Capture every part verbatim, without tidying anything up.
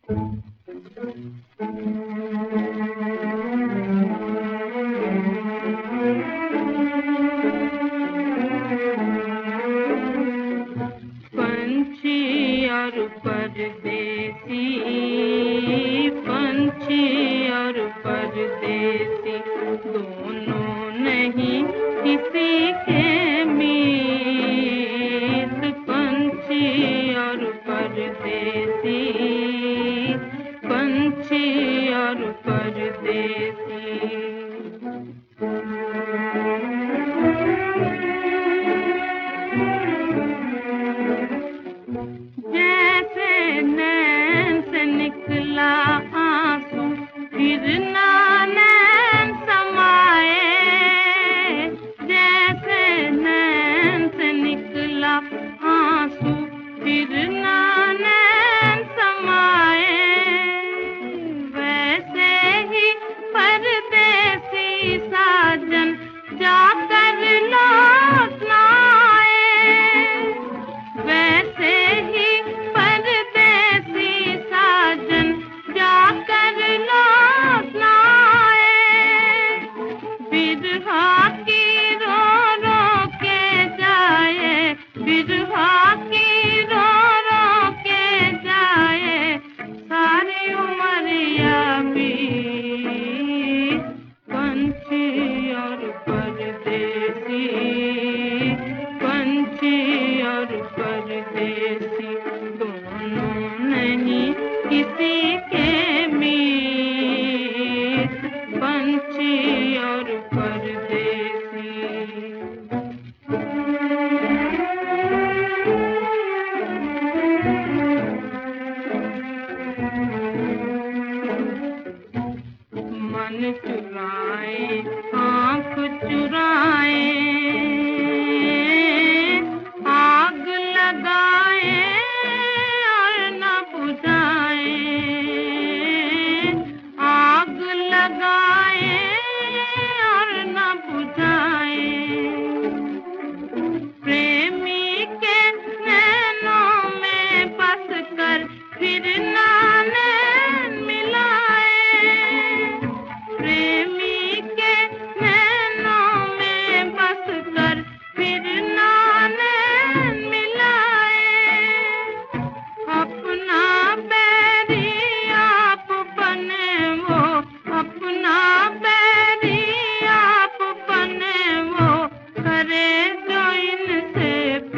पंछी और परदेसी, पंछी और परदेसी दोनों नहीं किसी के मीत। पंछी और परदेसी, पंछी और परदेसी। जैसे नैन से निकला आंसू फिर ना नैन समाए, जैसे नैन से निकला आंसू फिर ना नैन समाए, वैसे ही परदेसी साजन जाकर लौट ना आए, वैसे ही परदेसी साजन जाकर लौट ना आए। बिरहा की रो रो के जाए, बिरहा की रो रो के जाए, सारी उमरिया बीत। पंछी और परदेसी, पंछी और परदेसी दोनों नहीं किसी के मीत। पंछी और परदेसी। मन चुराए आँख चुराए, आग लगाए और न बुझाए, आग लगाए और न बुझाए। प्रेमी के नैनों में बस कर फिर ना नैन मिलाए, प्रेमी के नैनों में बस कर फिर ना नैन मिलाए। अपना बैरी आप बने वो, अपना बैरी आप बने वो, करे जो इनसे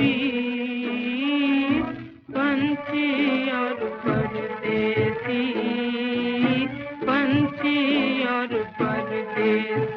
पीर। पंछी और परदेसी, पंछी और परदेसी।